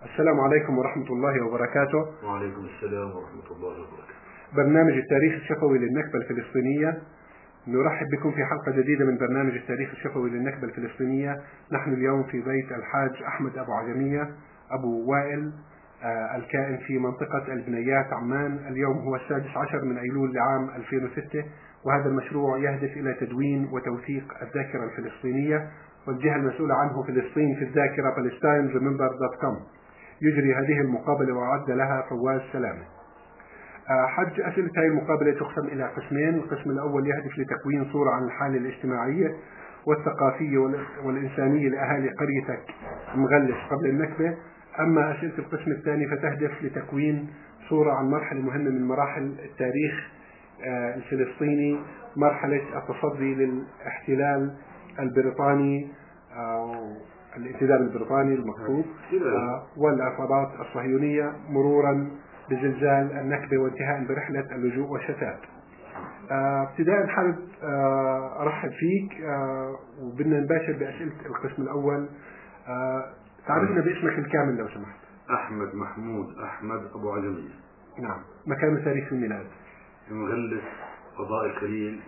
السلام عليكم ورحمة الله وبركاته. وعليكم السلام ورحمة الله وبركاته. برنامج التاريخ الشفوي للنكبة الفلسطينية، نرحب بكم في حلقة جديدة من برنامج التاريخ الشفوي للنكبة الفلسطينية. نحن اليوم في بيت الحاج أحمد أبو عجمية أبو وائل الكائن في منطقة البنيات عمان. اليوم هو 16 من أيلول لعام 2006، وهذا المشروع يهدف إلى تدوين وتوثيق الذاكرة الفلسطينية، والجهة المسؤولة عنه فلسطين في الذاكرة palestineremember.com. يجري هذه المقابلة وأعد لها فواز سلامة. حج أسئلة هذه المقابلة تقسم إلى قسمين. القسم الأول يهدف لتكوين صورة عن الحالة الاجتماعية والثقافية والإنسانية لأهالي قريتك مغلس قبل النكبة. أما أسئلة القسم الثاني فتهدف لتكوين صورة عن مرحلة مهمة من مراحل التاريخ الفلسطيني، مرحلة التصدي للاحتلال البريطاني، الانتداب البريطاني المقصود، والعصابات الصهيونية، مرورا بزلزال النكبة، وانتهاء برحلة اللجوء والشتات. ابتداء حابب أرحب فيك، وبدنا نباشر بأسئلة القسم الأول. تعرفنا باسمك الكامل لو سمحت. أحمد محمود أحمد أبو عجمية. نعم. مكان وتاريخ الميلاد؟ مغلس قضاء الخليل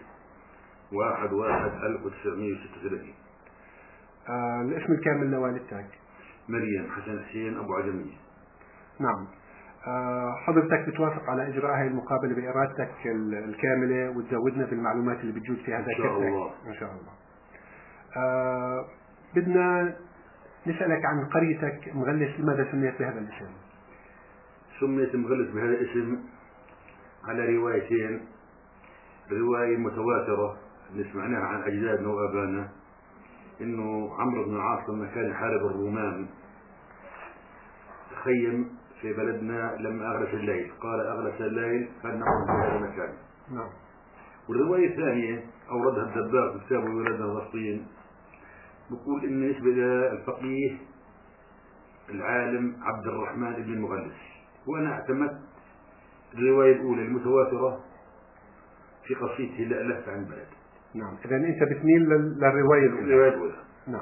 1/1/1936. الاسم الكامل لوالدتك؟ مريم حسن حسين أبو عجمية. نعم. حضرتك بتوافق على إجراء هذه المقابلة بإرادتك الكاملة وتزودنا بالمعلومات اللي بتجود فيها ذاكرتك؟ إن شاء الله. إن شاء الله. بدنا نسألك عن قريتك مغلس، لماذا سميت بهذا الاسم؟ سميت مغلس بهذا الاسم على روايتين. رواية متواترة اللي سمعناها عن أجدادنا وآبائنا، إنه عمرو بن العاص لما كان يحارب الرومان خيم في بلدنا لما أغلس الليل، قال أغلس الليل فلنقم في هذا المكان. نعم. والرواية الثانية أوردها الدباغ في كتابه ولادنا فلسطين، بقول إن بالنسبة للفقيه العالم عبد الرحمن بن المغلس، وأنا اعتمدت الرواية الأولى المتواترة في قصيدته لا لف عن بلد. نعم. إذا أنت بتميل للرواية الأولى. الرواية الأولى. نعم.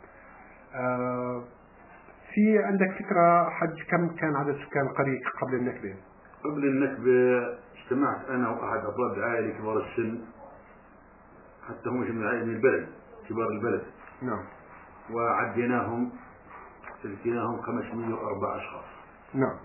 في عندك فكرة حج كم كان عدد سكان القرية قبل النكبة؟ قبل النكبة اجتمعت أنا وأحد أفراد العائلة كبار السن، حتى هم من عائلة من البلد، كبار البلد. نعم. وعديناهم 504 أشخاص. نعم.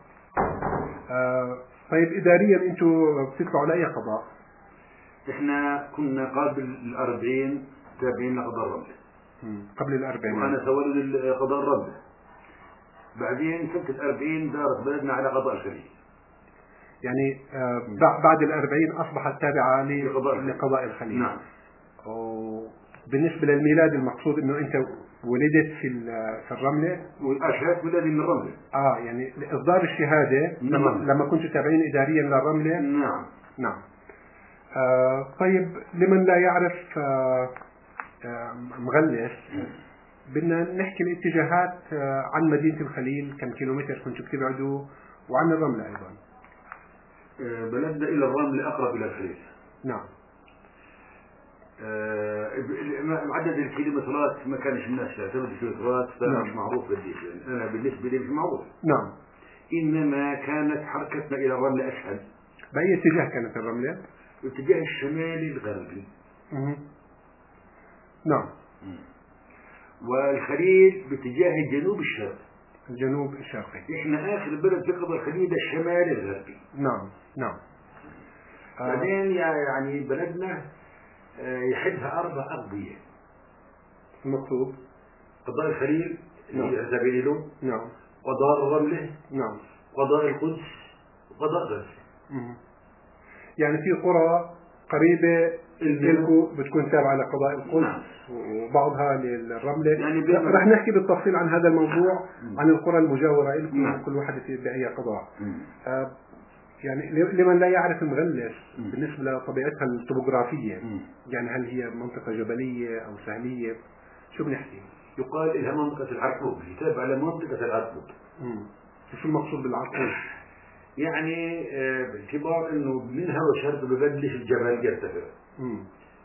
طيب إداريا أنتوا بتطلعوا لأي قضاء؟ إحنا كنا قابل 40 تابعين لقضاء الرملة. قبل 40. وأنا تولد قضاء الرملة. بعدين سنة 40 دارت بلدنا على قضاء الخليل. يعني بعد 40 أصبحت تابعة لقضاء الخليل. نعم. بالنسبة للميلاد المقصود إنه أنت ولدت في الرملة؟ وأشهد ميلادي من الرملة. يعني إصدار الشهادة لما كنت تابعين إداريا للرملة؟ نعم. نعم. طيب لمن لا يعرف مغلس، بدنا نحكي الاتجاهات عن مدينة الخليل، كم كيلومتر كنتوا بتبعدوا، وعن الرملة أيضا. بلدنا إلى الرملة أقرب إلى الخليل. نعم. عدد الكيلومترات ما كانش الناس يعتمد الكيلومترات، فمش معروف قديش، يعني أنا بالنسبة لي مش معروف. نعم. إنما كانت حركتنا إلى الرملة أسهل. بأي اتجاه كانت الرملة؟ الاتجاه الشمالي الغربي. نعم. والخليل باتجاه الجنوب الشرقي. الجنوب الشرقي. إحنا آخر بلد في قضاء الخليل الشمالي الغربي. نعم. نعم. بعدين يعني بلدنا يحدها 4 أقضية. المقصود قضاء الخليل اللي هي تابعين له. نعم. قضاء الرملة. نعم. قضاء القدس وقضاء غزة. يعني في قرى قريبة لكم بتكون تابعة لقضاء القدس. نعم. وبعضها للرملة. يعني رح نحكي بالتفصيل عن هذا الموضوع، عن القرى المجاورة لكم. نعم. كل واحدة بأي قضاء. يعني لمن لا يعرف مغلس بالنسبة لطبيعتها الطبوغرافية، يعني هل هي منطقة جبلية أو سهلية؟ شو بنحكي؟ يقال إنها منطقة العرقوب، تابعة لمنطقة العرقوب. شو المقصود بالعرقوب؟ يعني باعتبار إنه منها وشرط ببلش الجبل يرتفع،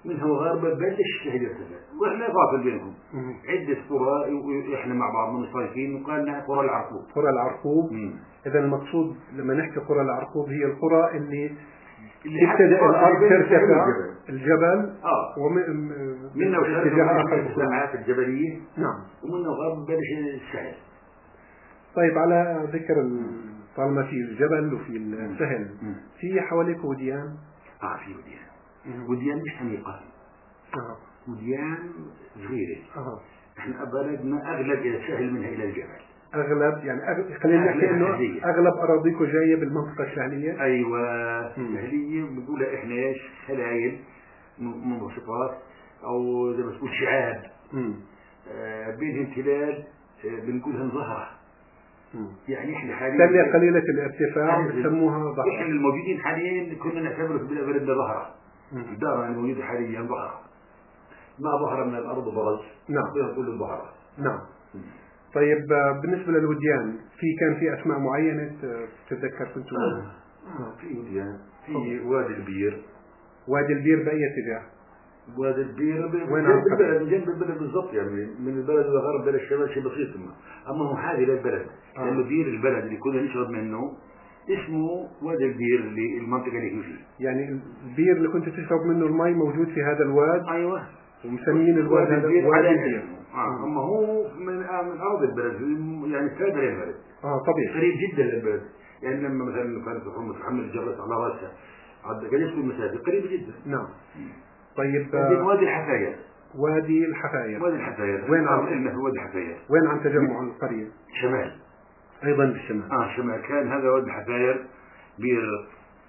منها وغاربة بلش السهل يرتفع، واحنا فاصل بينهم عدة قرى، واحنا مع بعض من الصيفين وقال لنا قرى العرقوب. قرى العرقوب. إذا المقصود لما نحكي قرى العرقوب هي القرى اللي تبتدأ الأرض ترتفع الجبل منه وشرق الساعات الجبلية. نعم. ومنه غرب بلش السهل. طيب على ذكر طالما في الجبل وفي السهل في حواليك وديان؟ في وديان. وديان مش عميقة. وديان صغيرة. احنا بلدنا أغلب إلى السهل منها إلى الجبل. أغلب يعني خلينا نحكي إنه أغلب أراضيكم جاية بالمنطقة السهلية. أيوة السهلية بنقول إحنا إيش سلايل منبسطات أو زي ما تقول شعاب بينهم تلال بنقولها ظهرة. يعني إحنا حاليا تلة قليلة الارتفاع بسموها ظهرة. إحنا الموجودين حاليا كنا نعتبره بلدنا ظهرة. الدار الموجودة حاليا ظهرة. ما ظهر من الأرض برز. نعم. بنقول الظهرة. نعم. طيب بالنسبة للوديان كان في أسماء معينة تتذكر كنتم؟ في وديان في وادي البير. وادي البير بأي اتجاه؟ وادي البير جنب البلد بالضبط، يعني من البلد إلى غرب بلد الشمال شيء بسيط. أما هو حاجة للبلد لأنه بير البلد اللي كنا نشرب منه اسمه وادي البير اللي المنطقة اللي هي فيه. يعني البير اللي كنت تشرب منه الماء موجود في هذا الواد. أيوة. ومسمين الواد هذا وادي البير. أما هو من أرض البلد يعني سادر البلد. طبيعي. قريب جدا للبلد. يعني لما مثلا كانت محمد جرس على راسها كان يسكن المسافة قريب جدا. نعم. طيب وادي الحفاير. وادي الحفاير. وادي الحفاير. وين وادي الحفاير. وين عن تجمع القرية؟ شمال. أيضا بالشمال. شمال. كان هذا وادي الحفاير بير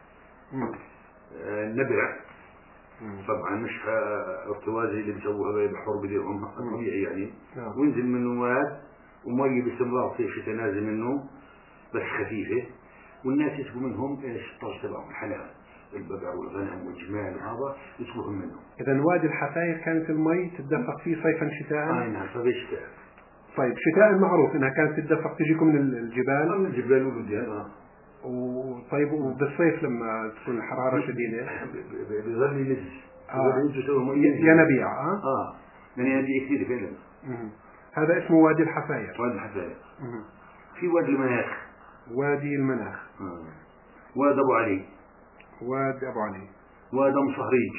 نبع. طبعا مش ارتوازي اللي بيسووها بالبحر بديرهم طبيعي يعني. وينزل منه واد ومي باستمرار في شتاء نازل منه بس خفيفة، والناس يسقوا منهم الطرش تبعهم الحلال البقر والغنم والجمال وهذا يسقوهم منه. إذا وادي الحفاير كانت المي تتدفق فيه صيفا شتاء؟ نعم صيف شتاء. طيب شتاء معروف إنها كانت تتدفق تجيكم من الجبال؟ من الجبال والوديان. طيب وبالصيف لما تكون الحرارة شديدة بيظل يلز ينابيع. من ينابيع كثير فعلا. هذا اسمه وادي الحفاير. وادي الحفاير. في وادي المناخ. وادي المناخ. وادي أبو علي. وادي أبو علي. وادي أم صهريج.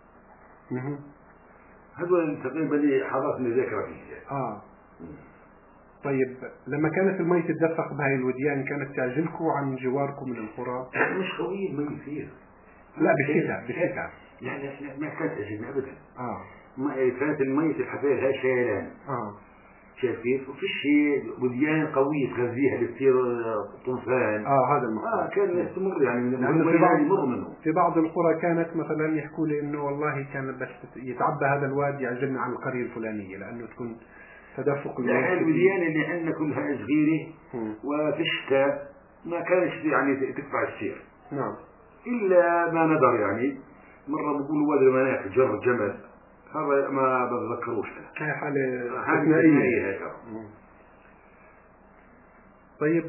هذول تقريبا حضرتني ذكرى فيه. طيب لما كانت المي تتدفق بهاي الوديان كانت تعزلكم عن جواركم من القرى؟ مش قوية المي فيها. لا بالشتاء. لا ما كانت تعزلنا أبدا. كانت المي في الحفاير هاي شيلان. شايف كيف؟ وفي شيء وديان قوية تغذيها اللي بتصير طوفان. هذا المقصود. كان يستمر يعني من في بعض القرى كانت مثلا يحكوا لي انه والله كان بس يتعبى هذا الواد يعزلنا عن القرية الفلانية لانه تكون تدفق المياه. الوديان اللي عندنا كلها صغيرة وفي الشتاء ما كانش يعني تقطع السير. نعم. إلا ما ندر يعني مرة بقولوا وادي المناخ جر جمل هذا ما بتذكروش. هاي حالة استثنائية. طيب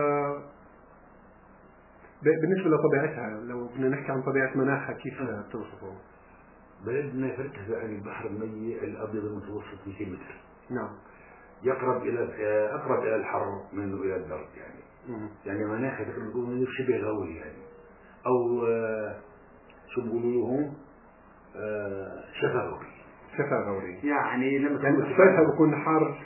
بالنسبة لطبيعتها لو بدنا نحكي عن طبيعة مناخها كيف توصفه؟ بلدنا يرتفع عن البحر الميت الأبيض المتوسط 200 متر. نعم. أقرب إلى الحر منه إلى البرد يعني. يعني مناخها تقول شبه غوري يعني أو شو بيقولوا لهم شفا غوري. يعني لما يعني صيفها بيكون حار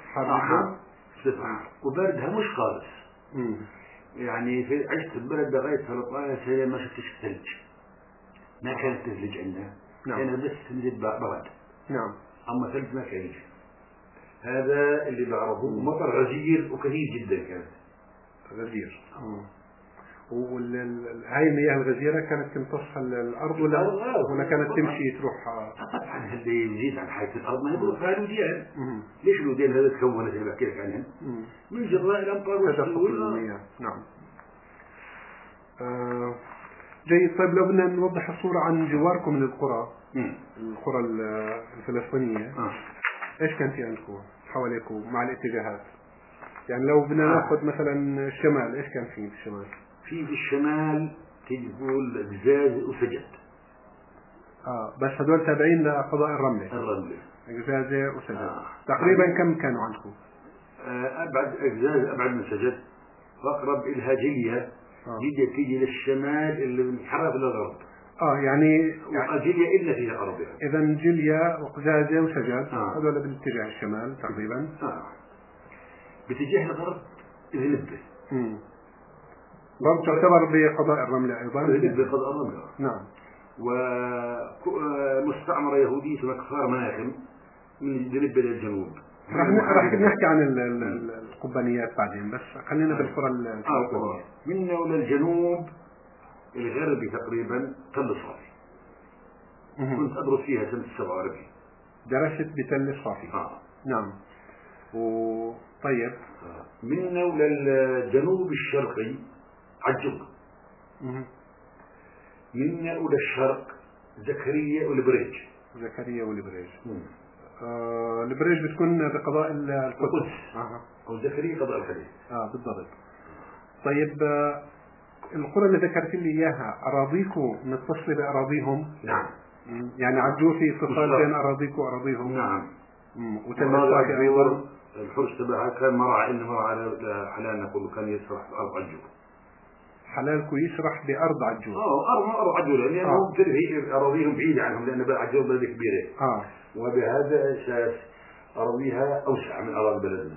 وبردها مش خالص. يعني في عشت البلد لغاية 13 سنة ما شفتش ثلج. ما كانت تثلج عندنا. كانت بس تنزل برد. نعم. أما ثلج ما كان يجي. هذا اللي بعرفه. مطر غزير وكثير جدا كان. غزير. هاي المياه الغزيرة كانت تمتص الأرض ولا كانت تمشي تروح؟ طبعا اللي يزيد عن حيث الأرض ما يبقى فيها الوديان. ليش الوديان هذا تكونت اللي بحكي لك عنها؟ من جراء الأمطار تدفق المياه. نعم. جيد. طيب لو بدنا نوضح الصورة عن جواركم من القرى القرى الفلسطينية ايش كان في عندكم حواليكم مع الاتجاهات؟ يعني لو بدنا ناخذ مثلا الشمال ايش كان في الشمال؟ في الشمال تقول بزاز وسجد. بس هدول تابعين لقضاء الرملة. الرملة إجزازة وسجد. تقريبا كم كانوا عندكم؟ أبعد إجزازة أبعد من سجد، وأقرب إلها جلية. جلية تيجي للشمال اللي منحرف للغرب. يعني وجلية إلا فيها أرض. إذا جلية وقزازة وسجد هذول بالاتجاه الشمال تقريبا. باتجاه الغرب ذنبه. برضه تعتبر بقضاء الرملة أيضا. بقضاء الرملة. نعم. ومستعمرة يهودية اسمها كفار مناخم من ذنب للجنوب. راح نحكي عن القبانيات بعدين، بس خلينا بالقرى الفلسطينية. منه للجنوب الغربي تقريبا تل الصافي. كنت أدرس فيها سنة 47. درست بتل الصافي. نعم. طيب. منه للجنوب الشرقي عجوق. منه للشرق زكريا والبريج. البريج بتكون بقضاء القدس. أو زكريا قضاء الحديث. بالضبط. طيب القرى اللي ذكرت لي إياها أراضيكم متصلة بأراضيهم؟ نعم. يعني عجوز في اتصال بين أراضيكم وأراضيهم؟ نعم. وتل أيضا الحرس تبعها كان مرعى على حلال نقول كان يسرح في أرض عجوز. حلالكم يسرح بأرض عجوز. أرض عجوز لأنهم هي أراضيهم بعيدة عنهم لأن بلد عجوز بلد كبيرة. وبهذا الأساس أراضيها أوسع من أراضي بلدنا.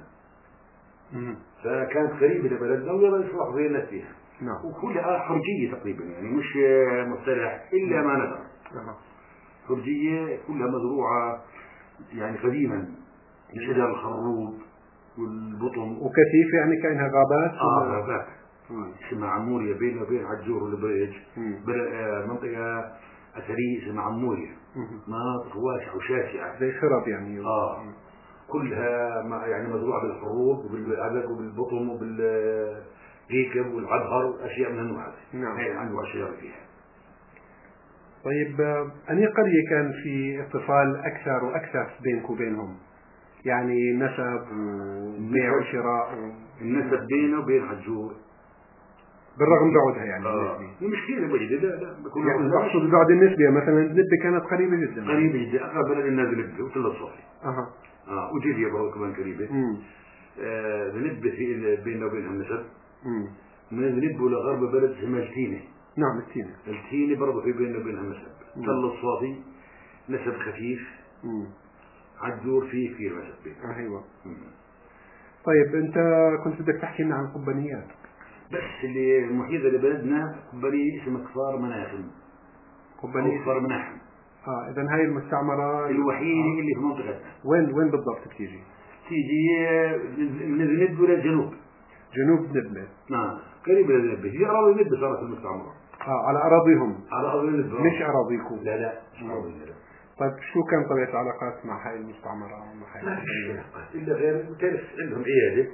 فكانت قريبة لبلدنا ويرى يسرح بيننا فيها. نعم. وكلها حرجية تقريبا يعني مش مصطلح إلا ما نذر. حرجية كلها مزروعة يعني قديما شجر الخروب والبطن وكثيف يعني كأنها غابات. غابات. اسمها عمورية بينه وبين عجور والبريج. منطقة أثرية اسمها عمورية. مناطق واسعة وشاسعة زي خرب يعني. كلها يعني مزروعة بالحروب وبالعبق وبالبطن وبالريكب والعبهر وأشياء من النوع هذا. نعم. هي عنده أشياء فيها. طيب أي قرية كان في اتصال أكثر وأكثر بينك وبينهم؟ يعني نسب وبيع وشراء النسب بينه وبين عجور بالرغم بعدها يعني المشكلة بعيدة. لا يعني أقصد البعد النسبي مثلا ذنبة كانت قريبة جدا. قريبة جدا أقرب بلد الناس ذنبة وتل الصافي. وجدية برضه كمان قريبة. ذنبة في بيننا وبينهم نسب. من ذنبة لغرب بلد اسمها التينة. نعم التينة برضه في بيننا وبينهم نسب. تل الصافي نسب خفيف. عجور فيه كثير نسب بينهم. أيوة. طيب أنت كنت بدك تحكي لنا عن قبانيات. بس اللي المحيطة لبلدنا قبانية اسمها كفار مناخم. كفار مناخم. إذا هاي المستعمرة الوحيدة اللي في منطقتنا. وين بالضبط بتيجي؟ تيجي من ذنب ولا الجنوب. جنوب نبلة. قريبة لذنب. هي أراضي نبلة صارت المستعمرة. على أراضيهم. على أراضي نبلة. مش أراضيكم. لا مش أراضينا. طيب شو كان طبيعة العلاقات مع هاي المستعمرة ومع هاي القبانية؟ إلا غير كان عندهم عيادة.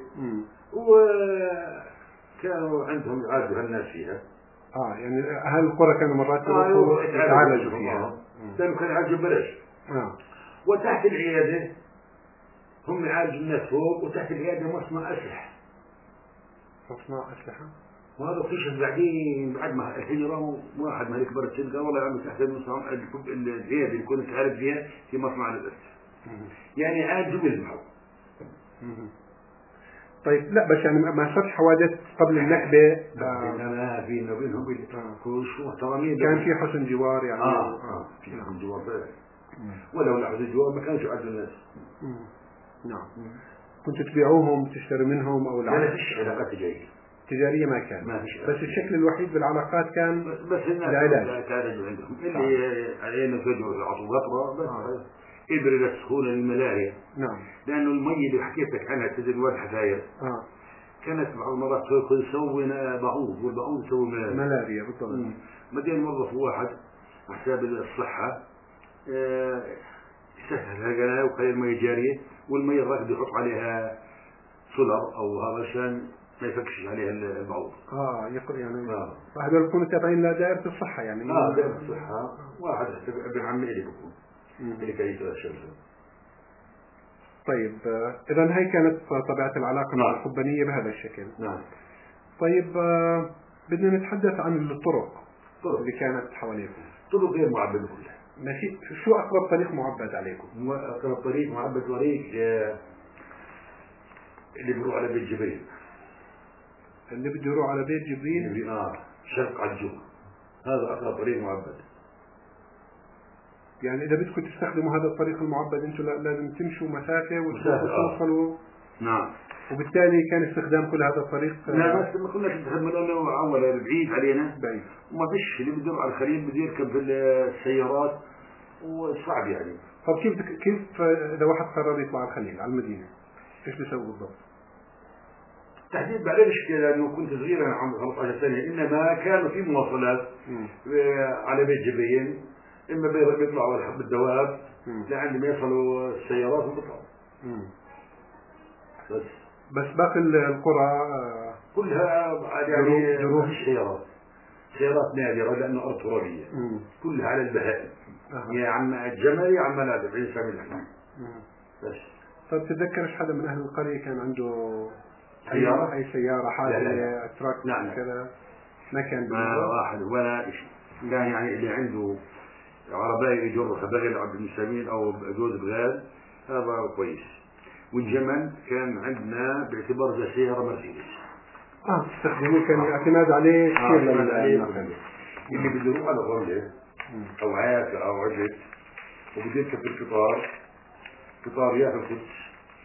وكانوا عندهم يعالجوا الناس فيها. يعني أهل القرى كانوا مرات يروحوا يتعالجوا فيها. كانوا يعالجوا ببلاش. وتحت العيادة هم يعالجوا الناس فوق، وتحت العيادة مصنع أسلحة. وهذا اكتشف بعدين بعد ما الحين واحد من كبار السن قال والله يا عمي تحت المصنع العيادة اللي كنت تعالج فيها في مصنع للأسلحة. يعني عالجوا بالمحو. طيب لا بس يعني ما صارش حوادث قبل النكبة. لا بيننا وبينهم شو محترمين. كان في حسن جوار يعني. في حسن جوار فعلا. ولو حسن جوار ما كانش يعالجوا الناس. نعم. كنتوا تبيعوهم تشتري منهم أو لا فيش علاقات تجارية ما كان. بس الشكل الوحيد بالعلاقات كان بس العلاج كان عندهم اللي علينا فجوا يعطوا قطرة بس إبرة للسخونة للملاريا. نعم. لأنه المية اللي حكيت لك عنها تزن حفاير. كانت بعض المرات تسوي بعوض والبعوض يسوي ملاريا بالضبط. بعدين موظف واحد حساب الصحة يسهل هالقناة وخلي المية جارية والمية الراكدة يحط عليها سولر أو هذا عشان ما يفكش عليها البعوض. يعني هذول يكونوا تابعين لدائرة الصحة يعني. دائرة الصحة واحد ابن عمي اللي بيكون اللي كان يسوي الشغل. طيب إذا هي كانت طبيعة العلاقة مع القبانية بهذا الشكل. نعم. طيب بدنا نتحدث عن الطرق اللي كانت حواليكم. طرق غير معبدة كلها. ماشي. شو أقرب طريق معبد عليكم؟ أقرب طريق معبد طريق اللي بيروح على بيت جبريل. اللي بده يروح على بيت جبريل؟ شرق عجوب، هذا أقرب طريق معبد. يعني إذا بدكم تستخدموا هذا الطريق المعبد أنتم لازم تمشوا مسافة وتوصلوا. نعم. وبالتالي كان استخدام كل هذا الطريق. لا بس ما كناش نستخدم لأنه أولا بعيد علينا، بعيد، وما فيش اللي بده على الخليل بده يركب في السيارات وصعب يعني. طب كيف إذا واحد قرر يطلع على الخليل على المدينة إيش بيسوي بالضبط؟ تحديد بعدين مشكلة لأنه كنت صغير أنا عمري 15 سنة، إنما كانوا في مواصلات على بيت جبريل، إما بيطلعوا بالدواب لعند ما يصلوا السيارات وبيطلعوا. بس باقي القرى كلها يعني ما فيش سيارات نادرة لأنه أرض ترابية، كلها على البهائم. يا عم الجمل يا عم العدب عين سامي الحمام بس. طب تتذكرش حدا من أهل القرية كان عنده سيارة؟ أي سيارة حاجة تراك كذا؟ ما كان واحد ولا شيء. كان يعني اللي عنده عرباية يجرها بغل عبد المسامين أو جوز بغال هذا كويس. والجمل كان عندنا باعتبار ذا سيارة مرسيدس. تستخدموه كان اعتماد عليه كثير للنقل. اللي بده يروح على غملة أو عافية أو عجل وبده يركب القطار يا القدس،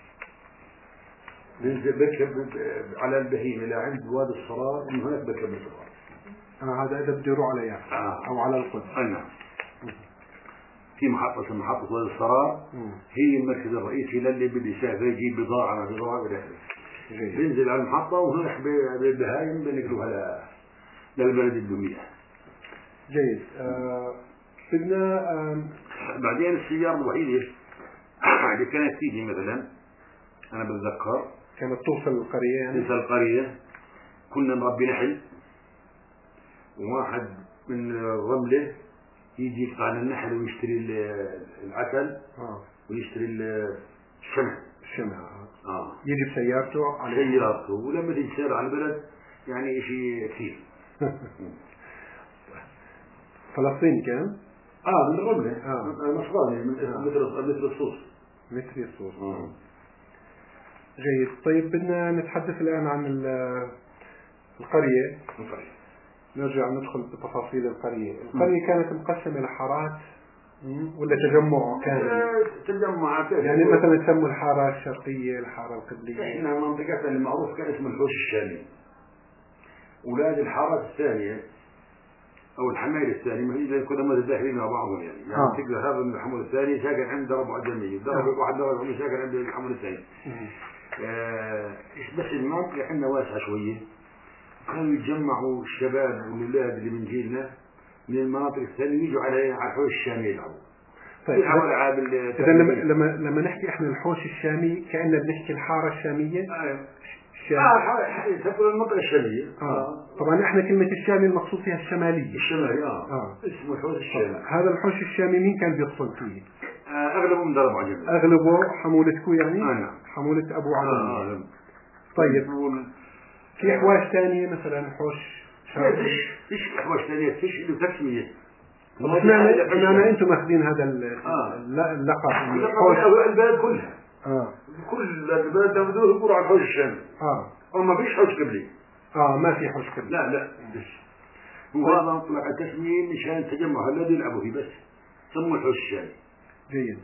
بركب على البهيمة لعند وادي الصرار، ومن هناك بركب القطار. هذا إذا بده يروح على يافا أو على القدس. نعم. في محطة اسمها محطة وادي الصرار، هي المركز الرئيسي للي بده يسافر يجيب بضاعة إلى آخره. بينزل على المحطة وهناك بالبهايم بنقلوها للبلد الدمية. جيد. بدنا بعدين السيارة الوحيدة اللي كانت تيجي مثلا أنا بتذكر كانت توصل القرية، يعني توصل القرية كنا نربي نحل، وواحد من الرملة يجي يقطع النحل ويشتري العسل ويشتري الشمع. يجي بسيارته على سيارته، ولما تيجي سيارة على البلد يعني شيء كثير. فلسطيني كان؟ من الرملة. نصراني مثل الصوص. مثل الصوص. جيد. طيب بدنا نتحدث الآن عن القرية. نرجع ندخل بتفاصيل القرية. القرية كانت مقسمة لحارات ولا تجمع كامل؟ تجمع يعني مثلا تسموا الحارة الشرقية، الحارة القبلية. احنا منطقتنا المعروف كان اسمه الحوش الشامي. أولاد الحارات الثانية أو الحمايل الثاني ما هي كنا متداخلين مع بعضهم يعني. تقدر هذا من الحمول الثاني ساكن عند درب عجمي، واحد درب ساكن عند الحمول الثاني. بس المنطقة عندنا واسعة شوية، كانوا يتجمعوا الشباب والولاد اللي من جيلنا من المناطق الثانية يجوا على الحوش الشامي يلعبوا. طيب إذا لما نحكي احنا الحوش الشامي كأننا بنحكي الحارة الشامية. تقول المنطقة الشامية. طبعا احنا كلمة الشامي المقصود فيها الشمالية. اسمه الحوش الشامي. هذا الحوش الشامي مين كان بيقصد فيه؟ أغلبه من درب عجمي. أغلبه حمولتكم يعني؟ نعم. حمولة أبو عجمي. طيب في حواش ثانية مثلا حوش فيش حواش ثانية، فيش له تسمية. اشمعنى انتم ماخذين هذا اللقب؟ الحوش البلد كلها. كل البلد بدهم يقولوا على الحوش الشامي. ما فيش حوش قبلي. ما في حوش قبلي. لا وهذا طلع تسمية مشان تجمع الذي يلعبوا فيه بس سموه الحوش الشامي. جيد.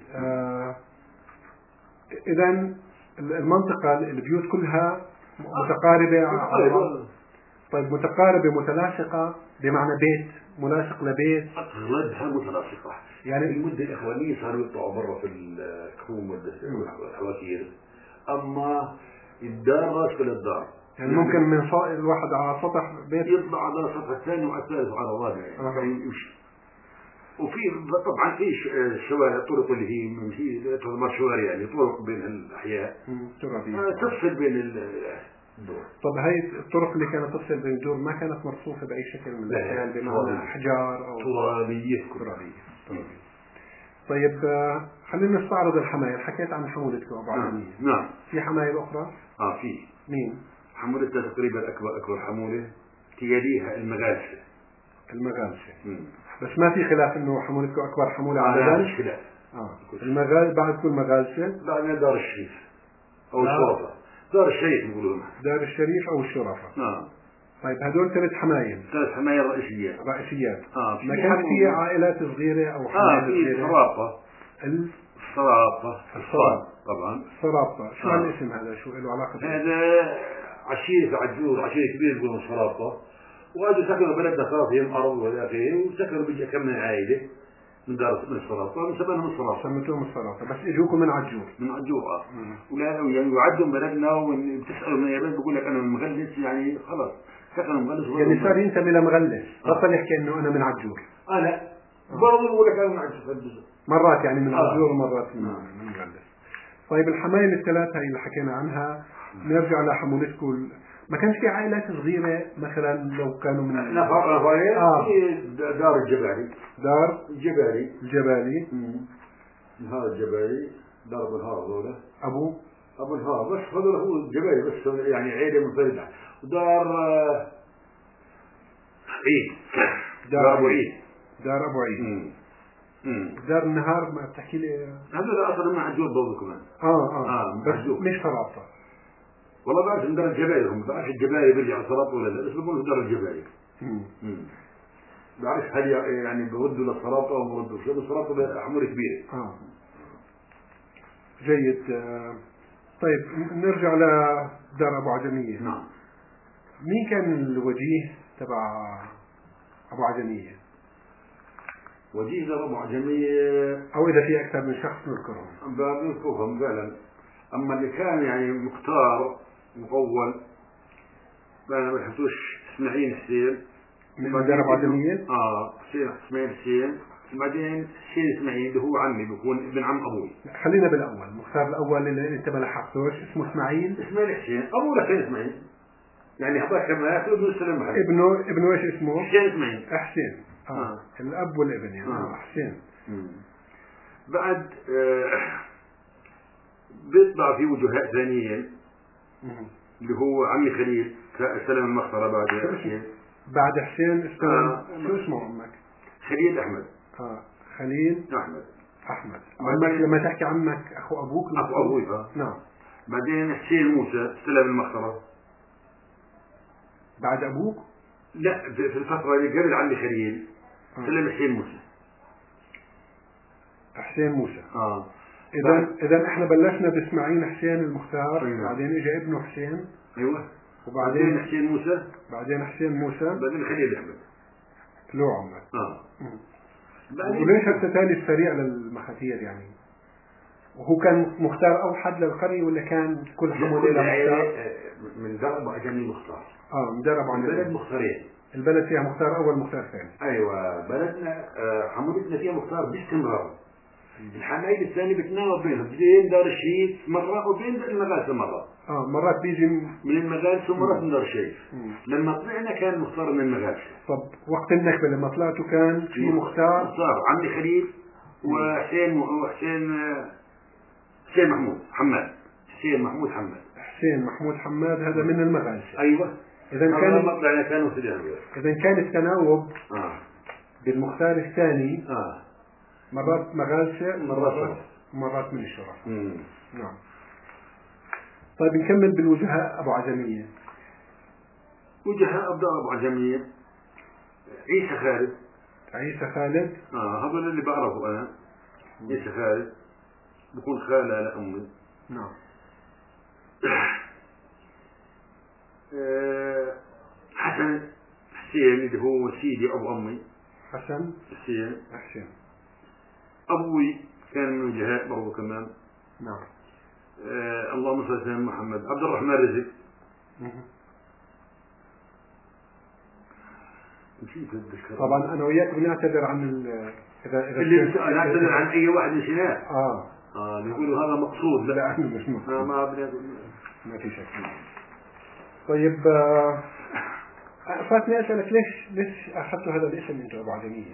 إذا المنطقة البيوت كلها متقاربة. طيب متقاربة متلاصقة بمعنى بيت ملاصق لبيت؟ أغلبها متلاصقة. يعني المدة الإخوانية صاروا يطلعوا برا في الكروم والحواسير، أما الدار راسك للدار. يعني ممكن من الواحد على سطح بيت يطلع على السطح الثاني وعلى الثالث وعلى الرابع يعني يمشي. وفي طبعا في شوارع طرق اللي هي في مشوار يعني طرق بين الأحياء تفصل بين الدور. طب هاي الطرق اللي كانت تفصل بين الدور ما كانت مرصوفة بأي شكل من الأشكال بمعنى أحجار أو ترابية. طيب خلينا نستعرض الحمايل. حكيت عن حمولتكم أبو عجمية. نعم. في حمايل أخرى؟ في. مين؟ حمولتها تقريبا أكبر حمولة تيليها المغالسة. المغالسة. بس ما في خلاف انه حمولتكم اكبر حمولة عددا؟ مش خلاف. المغال بعد كل مغالسة بعدين دار الشريف او الشرفة. دار الشريف يقولون. دار الشريف او الشرفة. طيب هدول 3 حمايم. 3 حمايم رئيسيات. ما كان في عائلات صغيرة او حمايم في صغيرة؟ الصرابطة طبعا. الصرابطة شو هالاسم هذا؟ شو له علاقة؟ هذا عشيرة عجور، عشيرة كبيرة يقولون الصرابطة، وهذا سكنوا بلدنا صار فيهم أرض وإلى آخره، وسكنوا بيجي كم من عائلة من دار من الصرابطة، سميناهم الصرابطة. سميتوهم الصرابطة، بس اجوكم من عجور. من عجور ولا يعني يعدوا بلدنا، وبتسألوا من اليابان بقول لك أنا من مغلس، يعني خلاص سكنوا مغلس. يعني صار ينتمي لمغلس، بطل يحكي إنه أنا من عجور. لا برضه بقول لك أنا من عجور مرات، يعني من عجور ومرات من مغلس. طيب الحمايم ال3 هي اللي حكينا عنها، نرجع لحمولتكم. ما كانش في عائلات صغيرة مثلا لو كانوا من دار الجبالي. دار الجبالي نهار الجبالي، دار ابو الهار هذول ابو الهار، بس هذول هو الجبالي بس، يعني عيلة منفردة. ودار عيد، دار ابو عيد. دار النهار ما بتحكي لي؟ هذول اصلا من عجور برضه كمان. بس مش صرابطة. والله بعرف من دار الجبالي، هم بعرف الجبالي بيرجع صرابطة ولا لا، بس بقولوا دار الجبالي. بعرف هل يعني بودوا للصرابطة او ما بودوش، لأن الصرابطة حمولة كبيرة. جيد. طيب نرجع لدار ابو عجمية. نعم. مين كان الوجيه تبع ابو عجمية؟ وجيه دار ابو عجمية، او اذا في اكثر من شخص نذكرهم. بنذكرهم فعلا. اما اللي كان يعني مختار مقول، ما بحثوش اسماعيل حسين من دار ابو عجمية. اسماعيل، وبعدين حسين اسماعيل اللي هو عمي، بيكون ابن عم ابوي. خلينا بالاول، المختار الاول اللي انت ما لحقتوش اسمه اسماعيل حسين، ابوه حسين اسماعيل، يعني هذا كمان ابن السلام محمد. ابنه ايش اسمه؟ حسين اسماعيل. الاب والابن يعني. حسين. بعد بيطلع في وجهاء ثانيين اللي هو عمي خليل سلم المخطرة. بعد حسين شو اسمه عمك؟ خليل أحمد. خليل أحمد. عمك لما تحكي عمك أخو أبوك؟ أخو أبوي. نعم. بعدين حسين موسى سلم المخطرة. بعد أبوك؟ لا، في الفترة اللي قبل عمي خليل سلم حسين موسى. إذا إحنا بلشنا بإسماعيل حسين المختار. بعدين إجا ابنه حسين. وبعدين حسين موسى. بعدين خليل أحمد. له عمك. وليش التتالي السريع للمخاتير يعني؟ وهو كان مختار أوحد للقرية ولا كان كل حمولة مختار؟ من درب عجمي مختار. من درب عجمي. البلد مختارين. البلد فيها مختار أول مختار ثاني. أيوة، بلدنا حمولتنا فيها مختار باستمرار. الحمايل الثاني بتناوب بينهم، بين دار الشريف مرة وبين المغالسة مرة. مرات بيجي من المغالسة ومرات من دار الشريف. لما طلعنا كان مختار من المغالسة. طب وقت النكبة لما طلعتوا كان في مختار عمي خليل وحسين محمود حماد. حسين محمود حماد هذا من المغالسة. أيوة. إذا كان التناوب بالمختار الثاني مرات مغالسة مرات من الشرف. نعم. طيب نكمل بالوجهاء أبو عجمية. وجهاء أبو عجمية عيسى خالد. هذول اللي بعرفه أنا. عيسى خالد بكون خالة لأمي. نعم. حسن حسين اللي هو سيدي أبو أمي. حسن حسين. أبوي كان من وجهاء برضو كمان. نعم. اللهم صل على محمد. عبد الرحمن رزق. طبعا أنا وياك بنعتذر عن إذا نعتذر عن أي واحد نسيناه. بيقولوا هذا مقصود. لا مش مقصود. ما في شك. طيب فاتني أسألك ليش أخذتوا هذا الاسم أنتوا أبو عجمية؟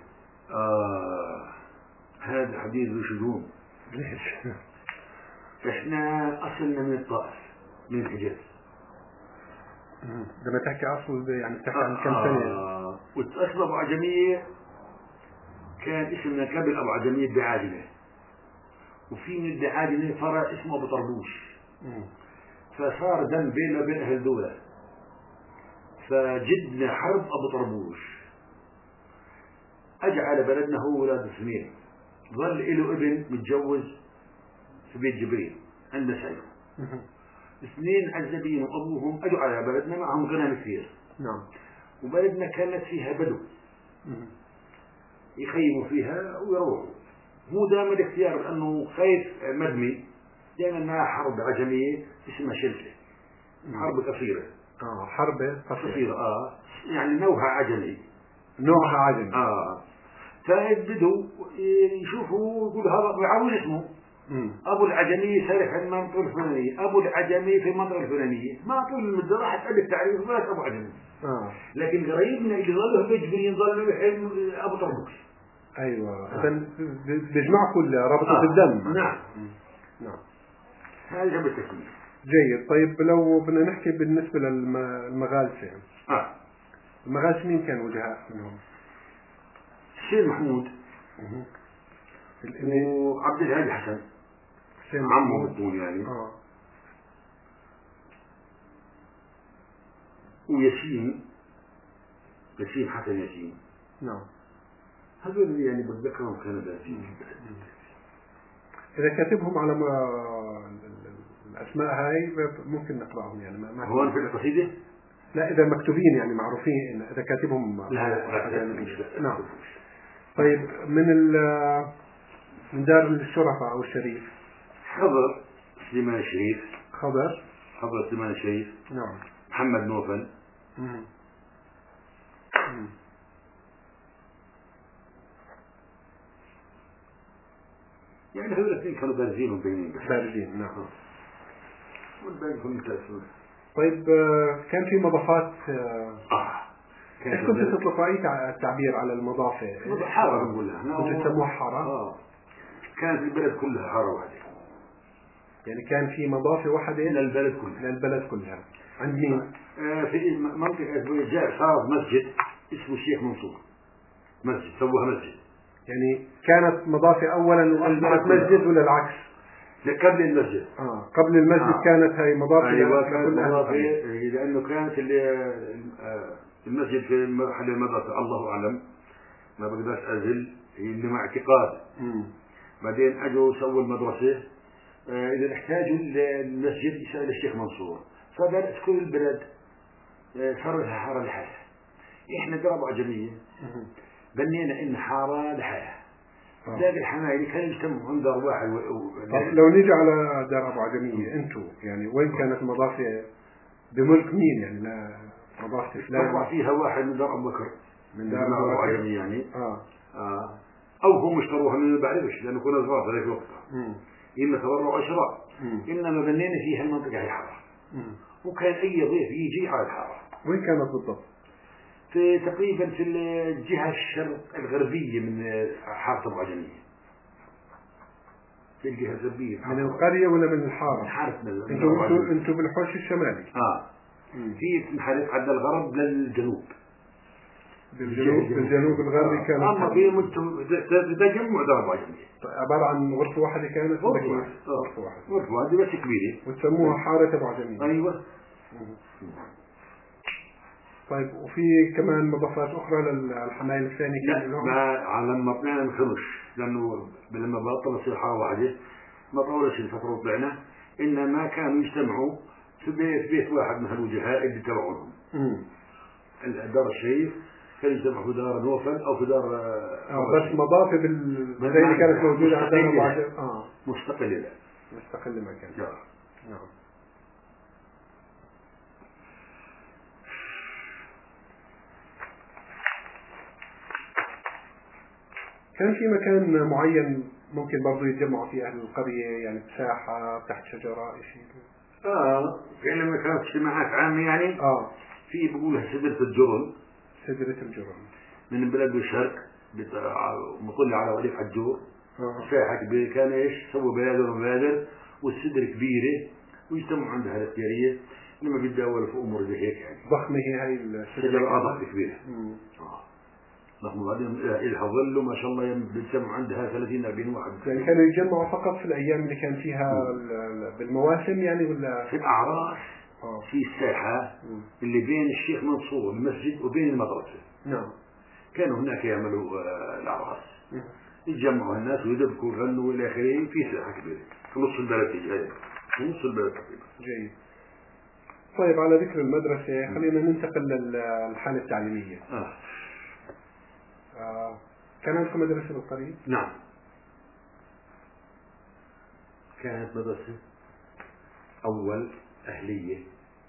هذا حديث بشجون. ليش؟ إحنا أصلنا من الطائف، من الحجاز. لما تحكي أصل يعني بتحكي عن كم سنة؟ والأصل أبو عجمية كان اسمنا قبل أبو عجمية الدعادنة، وفي من الدعادنة فرع اسمه أبو طربوش، فصار دم بيننا وبين أهل الدولة، فجدنا حرب أبو طربوش، أجى على بلدنا هو ولاد اثنين، ظل له ابن متجوز في بيت جبريل عند سعيد، اثنين عزبين وأبوهم أجوا على بلدنا معهم غنم كثير. نعم. وبلدنا كانت فيها بدو يخيموا فيها ويروحوا، هو دام الاختيار لأنه خايف مدمي، لأن ما حرب عجمية اسمها شلفة، حرب قصيرة. حرب قصيرة. يعني نوعها عجمي. نوعها عجمي. فبدوا يشوفوا يقول هذا بيعرفون اسمه أبو العجمي سارح في المنطقة الفلانية، أبو العجمي في المنطقة الفلانية، ما طول المدة راح تألف تعريف بس أبو عجمي. لكن قريبنا اللي ظلوا بيجبرين ظلوا يحل أبو طربوش. أيوة. إذن بيجمعوا رابطة الدم. نعم. نعم. هذا جاب التكليف. جيد. طيب لو بدنا نحكي بالنسبة للمغالسة. المغالسة مين كان وجهاء منهم؟ الشيخ محمود وعبد الهادي حسن عمه بتقول يعني. وياسين حسن ياسين. نعم. هذول يعني بتذكرهم كانوا دارسين. إذا كاتبهم على الأسماء هاي ممكن نقرأهم يعني ما هو في القصيدة؟ لا، إذا مكتوبين يعني معروفين، إذا كاتبهم. لا. نعم. طيب من دار الشرفاء أو الشريف. خضر سليمان الشريف. خضر سليمان الشريف. نعم. محمد نوفل. يعني هذول الاثنين كانوا بارزين وبينين. بارزين. نعم. والباقي كانوا متأسفون. طيب كان في مضافات. كنت تطلقوا أي تعبير على المضافة؟ حارة نقولها. كنت تسموها حارة؟ كانت البلد كلها حارة واحدة. يعني كان في مضافة واحدة للبلد كلها. عند مين؟ في منطقة جاء صار مسجد اسمه الشيخ منصور، مسجد سووها مسجد. يعني كانت مضافة أولا وأصبحت مسجد ولا العكس؟ قبل المسجد. قبل المسجد كانت هاي مضافة. أيوة كانت مضافة لأنه كانت المسجد في محل المدرسة، الله أعلم ما بقدرش أزل، اللي مع اعتقاد. بعدين أجوا سووا المدرسة، إذا احتاجوا المسجد يسأل الشيخ منصور، فبدأت كل البلد صار لها حارة لحالها. إحنا دار أبو عجمية بنينا إن حارة لحالها. باقي الحمايل كانوا يجتمعوا عند دار واحد. لو نيجي على دار أبو عجمية، أنتوا يعني وين كانت مضافة بملك مين يعني؟ لا مضافة فلان طبع فيها واحد من دار أبو بكر، من دار أبو عجمية يعني. أو هم اشتروها من بعرفش لأنه كنا صغار في ذاك الوقت. إما تبرعوا شراء، إنما بنينا فيها المنطقة هي حارة. وكان أي ضيف يجي على الحارة. وين كانت بالضبط؟ في تقريبا في الجهة الشرق الغربية من حارة أبو عجمية، في الجهة الغربية. من القرية ولا من الحارة؟ من حارة. أنتوا بالحوش الشمالي. في محل عند الغرب للجنوب. بالجنوب الغربي كانت. أما في تجمع دار أبو عجمية. عبارة عن غرفة واحدة كانت. غرفة واحدة بس كبيرة. وتسموها حارة أبو عجمية. أيوة. طيب وفي كمان مضافات أخرى للحمايل الثانية كان لهم؟ ما لما طلعنا ما خلص، لأنه لما بطل يصير حارة واحدة ما طولش الفترة وطلعنا، إنما كانوا يجتمعوا في بيت واحد من هالوجهاء اللي تبعونهم. دار الشريف كان يجتمعوا في دار نوفل أو في دار. بس مضافة زي اللي كانت موجودة عندنا مستقلة. مستقلة ما كان. نعم. كان في مكان معين ممكن برضو يتجمعوا فيه أهل القرية، يعني ساحة تحت شجرة شيء؟ كان لما كانت اجتماعات عامة يعني. في بقولها سدرة الجرن. سدرة الجرن من البلد بالشرق مطل على ولي حجور. ساحة كبيرة كان إيش سووا بيادر وبيادر والسدرة كبيرة ويجتمعوا عندها الاختيارية. لما بيتداول في امور زي هيك يعني. ضخمه هي الشجره ضخمه كبيره. ضخمه. وبعدين إلها ظل وما شاء الله بيتجمعوا عندها 30 40 واحد. يعني كانوا يتجمعوا فقط في الايام اللي كان فيها بالمواسم يعني، ولا في الاعراس في الساحه اللي بين الشيخ منصور المسجد وبين المدرسه. نعم. كانوا هناك يعملوا الاعراس، يتجمعوا الناس ويدبكوا ويغنوا الى اخره في ساحه كبيره في نص البلد تقريبا، في نص البلد تقريبا. جيد. طيب على ذكر المدرسه خلينا ننتقل للحاله التعليميه. كان عندكم مدرسه بالقريه؟ نعم كانت مدرسه اول اهليه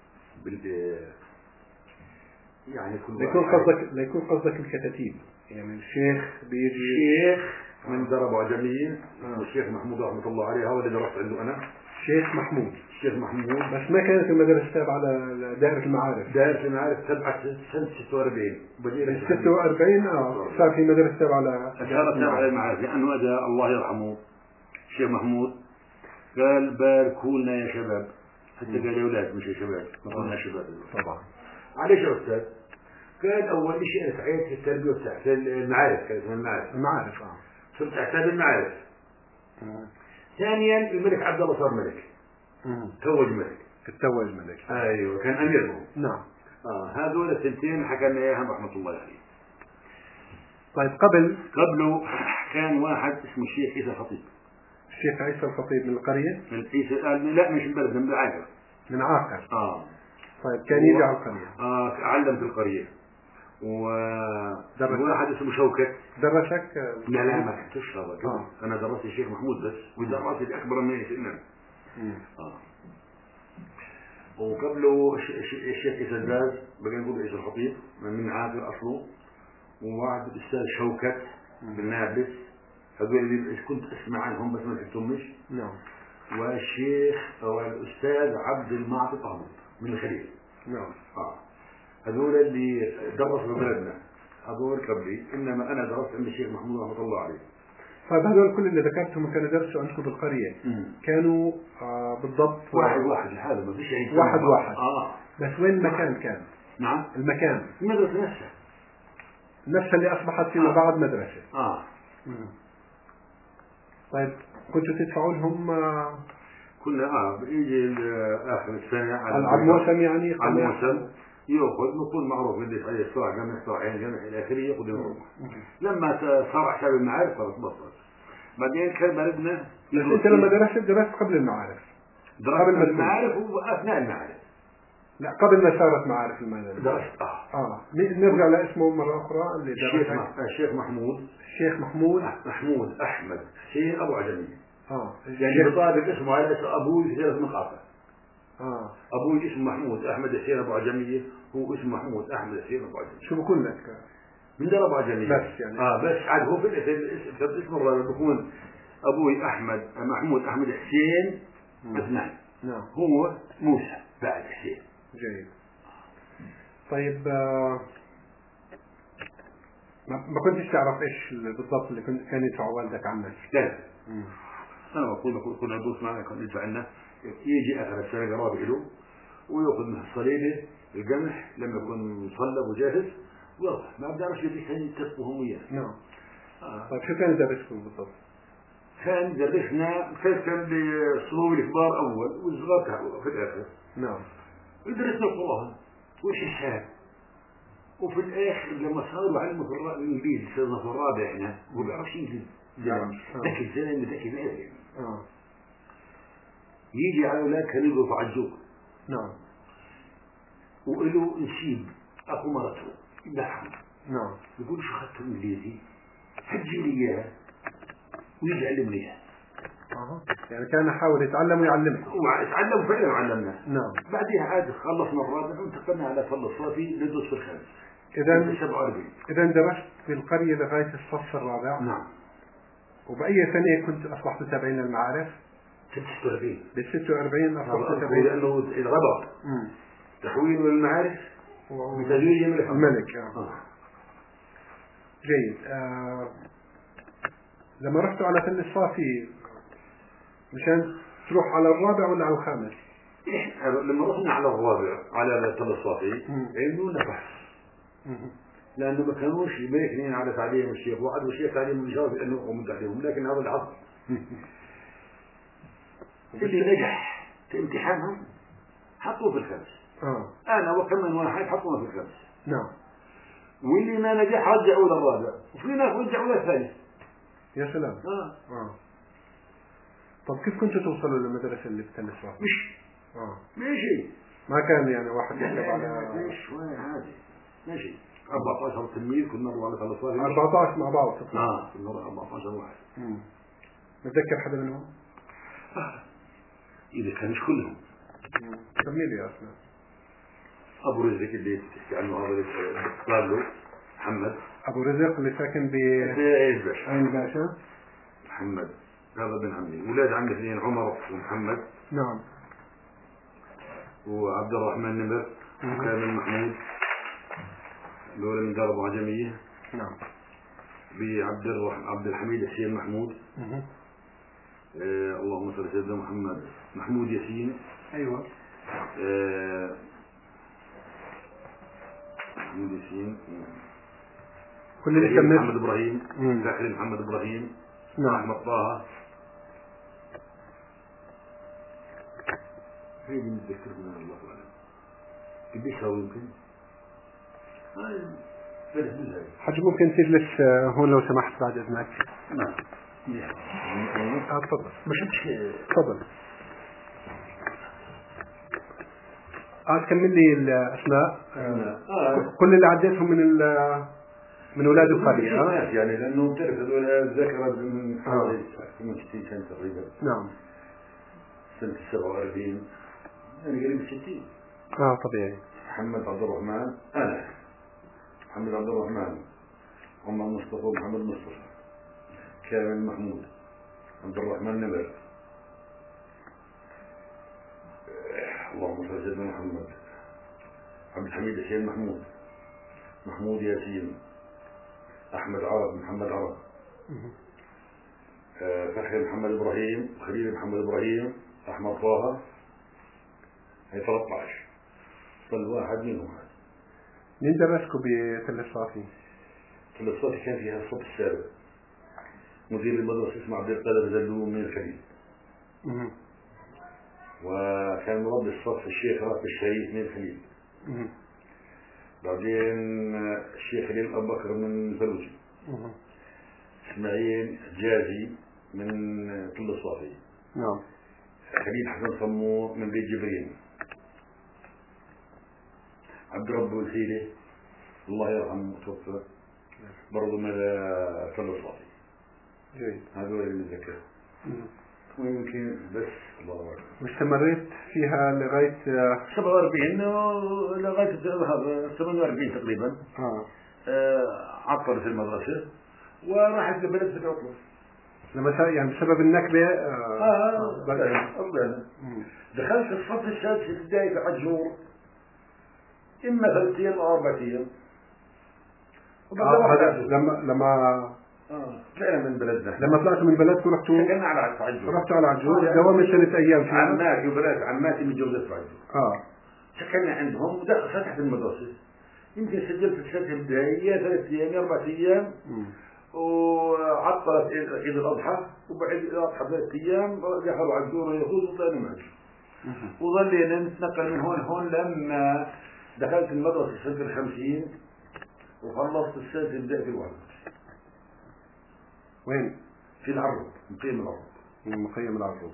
يعني كل ليكون قصدك الكتاتيب، يعني الشيخ بيجي الشيخ من درب عجمية والشيخ محمود رحمة الله عليه هو اللي درست عنده أنا. الشيخ محمود بس ما كانت المدرسة تابعة على دائرة المعارف. دائرة المعارف تبعت سنة 46 بدينا 46 صار في مدرسة تابعة على المعارف، لأنه أجا الله يرحمه الشيخ محمود قال باركوا لنا يا شباب، حتى قال يا أولاد مش يا شباب، قلنا شباب طبعا. عليش يا أستاذ؟ قال أول شيء أنا سعيت في التربية والتحت المعارف، كانت المعارف صرت أحساب المعارف. ثانيا الملك عبد الله صار ملك، توج ملك. أيوة كان أمير. نعم. هذول السنتين حكى لنا إياها رحمة الله عليه. طيب قبله كان واحد اسمه الشيخ عيسى الخطيب. الشيخ عيسى الخطيب من القرية؟ من عيسى لا مش من بلد، من عاقر. من عاقر. طيب كان يجي على القرية. علم في القرية. واحد اسمه شوكت. درسك؟ لا ما كنتش هذا. أنا درست الشيخ محمود بس، ودرست الأكبر مني سنا. وقبله الشيخ عيسى الباز، بقى نقول عيسى الخطيب من عاقر أصله. وواحد الأستاذ شوكت بالنابلس، هذول اللي كنت أسمع عنهم بس ما شفتهمش. نعم. والشيخ أو الأستاذ عبد المعطي طهمت من الخليل. نعم. هذول اللي درسوا بلدنا هذول قبلي، إنما أنا درست عند الشيخ محمود رحمة الله عليه. طيب هذول كل اللي ذكرتهم كانوا درسوا عندكم بالقرية؟ كانوا بالضبط واحد لهذا ما فيش أي واحد. بس وين المكان كان؟ نعم المكان المدرسة نفسها اللي أصبحت فيما بعد مدرسة. طيب كنتوا تدفعوا لهم؟ كنا بيجي آخر السنة على الموسم يعني على الموسم يأخذ نكون معروف من دفع الساعة جمع ساعين جمع إلى آخره يأخذ يروح. لما صار حساب المعارف صارت بطل. بعدين كان بلدنا. بس أنت لما درست قبل المعارف؟ قبل المعارف وأثناء المعارف. لا قبل ما صارت معارف المدرسة. درست. نرجع لاسمه مرة أخرى اللي الشيخ محمود أحمد حسين أبو عجمي. يعني بطابق اسمه على اسم أبوي في 3 مقاطع. أبوي اسمه محمود أحمد حسين أبو عجمية، هو اسمه محمود أحمد حسين أبو عجمية. شو بقول لك؟ من درب عجمية. بس يعني. بس عاد هو في الاسم الرابع بكون أبوي محمود أحمد حسين 2. نعم. هو موسى بعد حسين. جيد. طيب ما كنتش تعرف ايش بالضبط اللي كان يدفع والدك عنك؟ لا. أنا بقول كنا ندوس معنا كان يدفع لنا، يجي آخر السنة قرابة له ويأخذ من الصليبة القمح لما يكون مصلب وجاهز ويروح، ما بدأش يديك هني تسبهم وياه. نعم. طيب شو كان يدرسكم بالضبط؟ كان يدرسنا كان للصنوع الكبار أول والصغار في الآخر. نعم. يدرسنا القرآن والحساب، وفي الآخر لما صاروا علموا في الإنجليزي صرنا في الرابع هنا هو بيعرفش إنجليزي. ذكي الزلمة ذكي العلم. يجي على أولاد كانوا يقفوا على الجوق. نعم. وإله نسيب أخو مرته يدعم. نعم. يقول شو أخذت إنجليزي حجي لي إياه ويجي يعلمني إياه. يعني كان يحاول يتعلم ويعلمنا. ويتعلم فعلا وعلمنا. نعم. بعدها عاد خلصنا الرابع وانتقلنا على فضل الصافي ندرس في الخامس. إذا درست في القرية لغاية الصف الرابع. نعم. وبأي سنة كنت أصبحت تابعين المعارف؟ 46. بال46 أصبحت تابعين. لأنه الغبر. تحويل المعارف وتزويج الملك. جيد. لما رحتوا على فن الصافي مشان تروح على الرابع ولا على الخامس؟ إحنا لما رحنا على الرابع على تل الصافي عملونا بحث، لأنه ما كانوش باكنين على تعليم الشيخ واحد، والشيخ تعليم الجواب لأنه من تعليمهم، لكن هذا العصر اللي نجح في امتحانهم حطوه في الخمس. أنا وكم من واحد حطونا في الخمس. نعم. واللي ما نجح رجعوا للرابع، وفي ناس رجعوا للثالث. يا سلام. طب كيف كنتوا توصلوا للمدرسة اللي في تل الصافي؟ ماشي. ما كان يعني واحد يكتب على ماشي عادي. ماشي. 14 تلميذ كنا نروح على تل الصافي. 14 مع بعض. كنا نروح 14 واحد. متذكر حدا منهم؟ إذا كان مش كلهم. سمي لي اسماء. أبو رزق اللي تحكي عنه هذا صار له محمد. أبو رزق اللي ساكن عين باشا. محمد هذا بن عمي. ولاد عمي اثنين عمر ومحمد. نعم. وعبد الرحمن نمر وكامل محمود دول من دار أبو عجمية. نعم. عبد الحميد حسين محمود. اللهم صل على سيدنا محمد. محمود ياسين. أيوة. محمود ياسين. كل اللي سميت محمد إبراهيم. زكريا محمد إبراهيم. نعم. أحمد طه. هي اللي متذكرنا الله أعلم. قديش هو يمكن؟ حاج ممكن تجلس هون لو سمحت بعد إذنك؟ نعم. تفضل. تفضل. كمل لي الأسماء. كل اللي عديتهم من أولاد الخليل. يعني لأنه تعرف هذول الذاكرة من حوالي 60 سنة تقريبا. نعم. سنة 47 يعني قريب 60. طبيعي. محمد عبد الرحمن. أنا محمد عبد الرحمن. عمر مصطفى. محمد مصطفى. كامل محمود. عبد الرحمن نمر. اللهم صل على سيدنا محمد. عبد الحميد حسين محمود. محمود ياسين. أحمد عرب. محمد عرب. فخر محمد إبراهيم. خليل محمد إبراهيم. أحمد طه. هي 13. ضل واحد منهم هذا. مين درسكم بتل الصافي؟ تل الصافي كان فيها الصف السابق. مدير المدرسة اسمه عبد القادر زلوم من الخليل. وكان مربي الصف الشيخ راتب الشريف من الخليل. بعدين الشيخ خليل أبو بكر من الفلوجي. إسماعيل جازي من تل الصافي. نعم. خليل حسن صمو من بيت جبرين. عبد رب وسيلة الله يرحمه توفى برضو من تل الصافي. جيد. هذول اللي نتذكرهم. ويمكن بس الله أكبر. واستمريت فيها لغاية 47 لغاية 48 تقريبا. عطلت المدرسة وراحت لبلد في العطلة. لما يعني بسبب النكبة. ربنا. دخلت الصف السادس في بداية عجور. إما 3 أيام أو 4 أيام. هذا لما طلعنا من بلدنا. لما طلعتوا من بلدكم رحتوا على عجور. رحتوا على عجور. دوام 3 أيام فيها. عماتي وبنات عماتي متجوزات في عجور. سكننا عندهم وفتحت المدرسة. يمكن سجلت السنة البداية 3 أيام 4 أيام. وعطلت عيد الأضحى وبعد الأضحى 3 أيام دخلوا عجور ويهود وطلعنا من عجور. وظلينا نتنقل من هون لما دخلت المدرسة سنة 50 وخلصت السنة البداية في الوالد. وين؟ في العروض. مقيم العروض. مقيم العروض.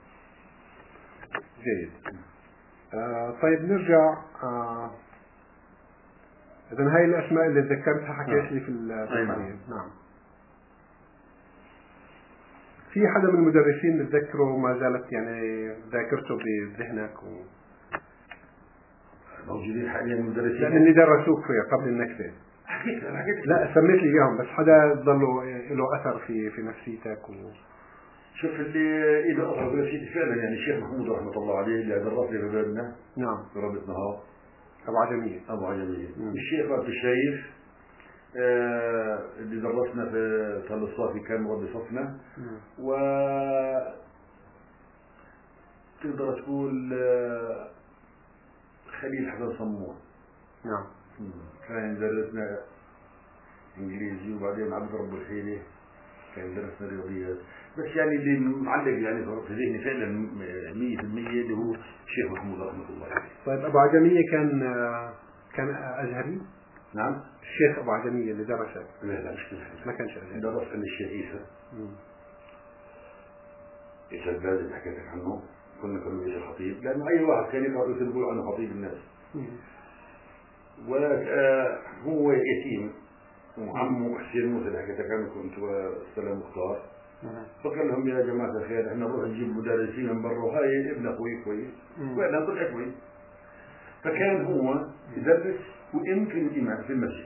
جيد. طيب نرجع. إذن هاي الأسماء اللي ذكرتها حكيت لي في القرية. نعم. في حدا من المدرسين تذكره ما زالت يعني ذاكرته بذهنك موجودين حاليا مدرسين؟ لأن اللي درسوك قبل النكبة. حكيت لا سميت لي إياهم بس حدا ضلوا له أثر في نفسيتك شوف اللي إذا أثر في نفسيتي فعلا يعني الشيخ محمود رحمة الله عليه اللي درس لي في بلدنا. نعم. في رابط نهار. أبو عجمية. الشيخ عبد الشريف اللي درسنا في تل الصافي كان مربي صفنا. و تقدر تقول خليل حسن صمون. نعم. كان درسنا انجليزي، وبعدين عبد رب الحيلي كان درسنا رياضيات. بس يعني اللي معلق يعني في ذهني فعلا 100% اللي هو الشيخ محمود رحمه الله عليه. طيب ابو عجمية كان ازهري؟ نعم. الشيخ ابو عجمية اللي درس؟ لا مش كده، ما كانش ازهري. درس عند الشيخ عيسى الباز اللي حكيت لك عنه. كنا عيسى الخطيب، لانه اي واحد كان يقرا يقول عنه خطيب الناس. هو يتيم، وعمه حسين موسى اللي حكيت لك عنه كنت والسلام مختار. فقال لهم يا جماعه الخير احنا نروح نجيب مدرسين من برا، وهاي ابن اخوي كويس وانا طلع كويس. فكان هو يدرس ويمكن الامام في المسجد.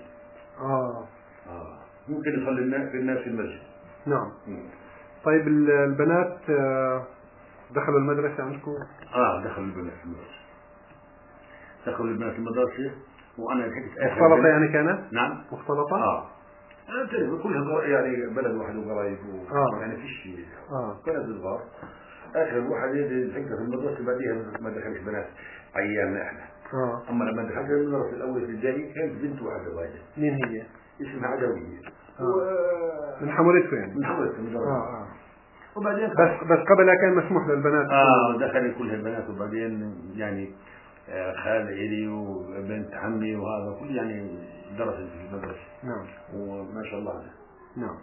ممكن يصلي الناس في المسجد. نعم. طيب البنات دخلوا المدرسة عندكم؟ دخلوا البنات في المدرسة. دخلوا البنات في المدرسة، وأنا حكيت مختلطة يعني كانت؟ نعم مختلطة؟ أنا تعرف كلها يعني بلد واحد وقرايب يعني فيش شيء. كانت صغار. آخر واحد حكيت في المدرسة بعديها ما دخلش بنات أيامنا إحنا. أما لما دخلت المدرسة الأول في الجاي كانت بنت واحدة واحدة. مين هي؟ اسمها عجوية. من حمولتكم يعني؟ من حمولتكم. وبعدين بس قبلها كان مسموح للبنات؟ دخل كل البنات، وبعدين يعني خال إلي وبنت عمي وهذا كل يعني درست في المدرسة. نعم. وما شاء الله عليه. نعم.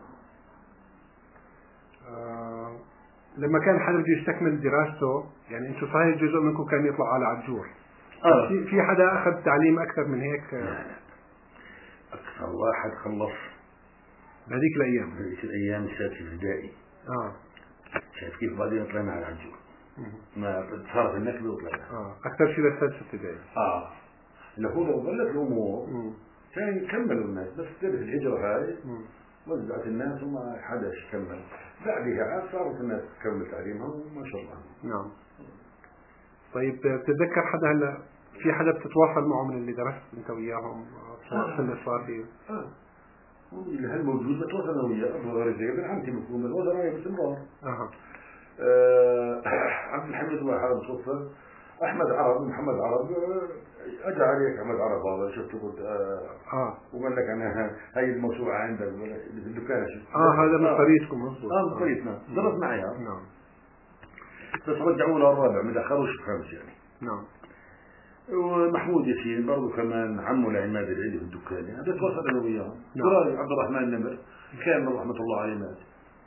لما كان حدا بده يستكمل دراسته يعني انتم صحيح جزء منكم كان يطلع على عجور. في حدا اخذ تعليم اكثر من هيك؟ لا. اكثر واحد خلص بهذيك الايام. بهذيك الايام السادسة ابتدائي. شايف كيف؟ بعدين طلعنا على عجور. ما صارت النكبة وطلعنا. اكثر شيء للسادسة ابتدائي. لو ظلت الامور كان يكملوا الناس، بس صارت الهجرة هاي وزعت الناس وما حدا كمل. بعدها عاد صارت الناس تكمل تعليمها وما شاء الله. نعم. طيب بتتذكر حدا هلا في حدا بتتواصل معه من اللي درست انت وياهم سنة الصافي؟ اللي هل موجود بتواصل انا وياه. غير زي ابن عمتي مفهوم الوزراء باستمرار. عبد الحميد واحد متوفى. احمد عرب محمد عرب اجى عليك احمد عرب هذا شفته قلت وقال لك انا هاي الموسوعه عندك في الدكان. هذا من قريتكم مضبوط. من قريتنا درس معي. نعم. بس رجعوا له الرابع ما دخلوش الخامس يعني. نعم. ومحمود ياسين برضه كمان عمه لعماد العلي في الدكان يعني بتواصل انا وياهم. عبد الرحمن النمر كان رحمه الله عليه مات.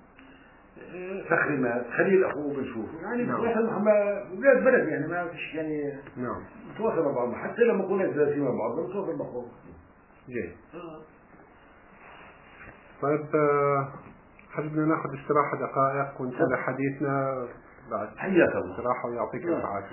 فخري مات. خليل اخوه بنشوفه يعني. نتواصل مع ولاد بلد يعني ما فيش يعني. نعم. نتواصل مع بعض حتى لما كنا جالسين مع بعض نتواصل مع بعض. جيد. طيب بدنا ناخذ استراحة دقائق ونتابع حديثنا بعد. حياك الله. استراحة ويعطيك العافية.